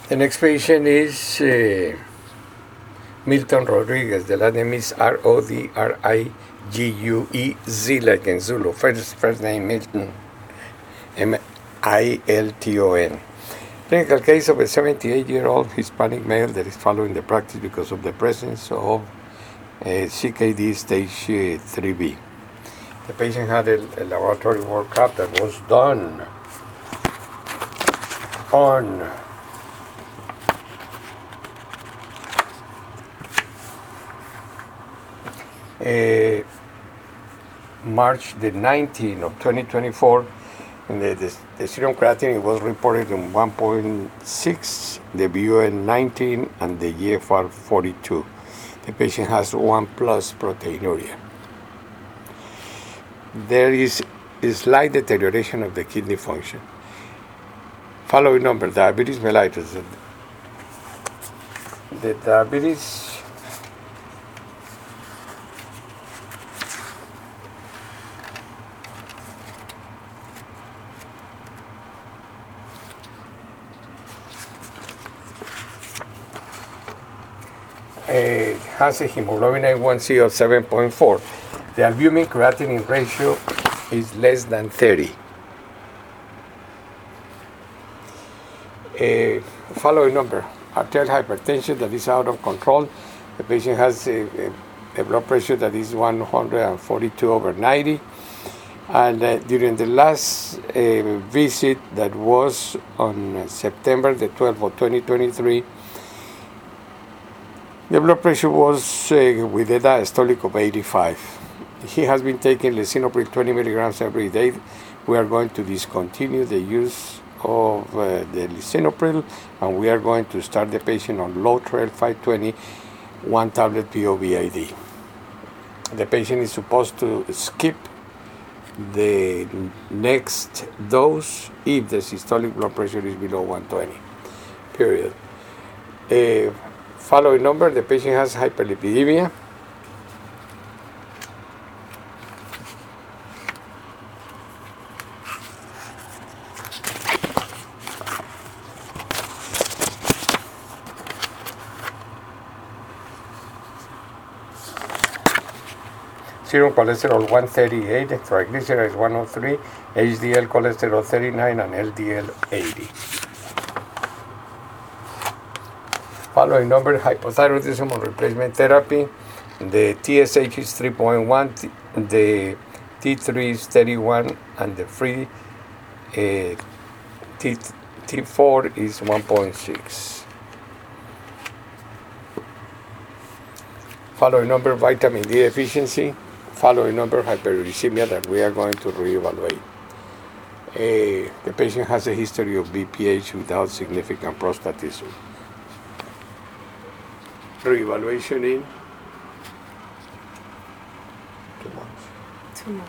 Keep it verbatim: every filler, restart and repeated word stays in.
The next patient is uh, Milton Rodriguez. The last name is R O D R I G U E Z, like in Zulu. First, first name Milton, M I L T O N. Clinical case of a seventy-eight-year-old Hispanic male that is following the practice because of the presence of uh, C K D stage uh, three B. The patient had a, a laboratory workup that was done on Uh, March the nineteenth of twenty twenty-four, and the, the, the serum creatinine was reported in one point six, the B U N nineteen, and the G F R forty-two. The patient has one plus proteinuria. There is a slight deterioration of the kidney function. Following number: diabetes mellitus. The diabetes Uh, has a hemoglobin A one C of seven point four. The albumin creatinine ratio is less than thirty. Uh, following number: arterial hypertension that is out of control. The patient has a, a, a blood pressure that is one hundred forty-two over ninety. And uh, during the last uh, visit that was on September the twelfth of twenty twenty-three, the blood pressure was uh, with a diastolic of eighty-five. He has been taking lisinopril twenty milligrams every day. We are going to discontinue the use of uh, the lisinopril, and we are going to start the patient on Lotrel five twenty, one tablet P O V I D. The patient is supposed to skip the next dose if the systolic blood pressure is below one twenty, period. Uh, Following number: the patient has hyperlipidemia. Serum cholesterol one thirty-eight, triglycerides one oh three, H D L cholesterol thirty-nine, and L D L eighty. Following number: hypothyroidism or replacement therapy. The T S H is three point one, the T three is thirty-one, and the free uh, T, T4 is one point six. Following number: vitamin D deficiency. Following number: hyperuricemia that we are going to reevaluate. Uh, the patient has a history of B P H without significant prostatism. Reevaluation in two months. Two months.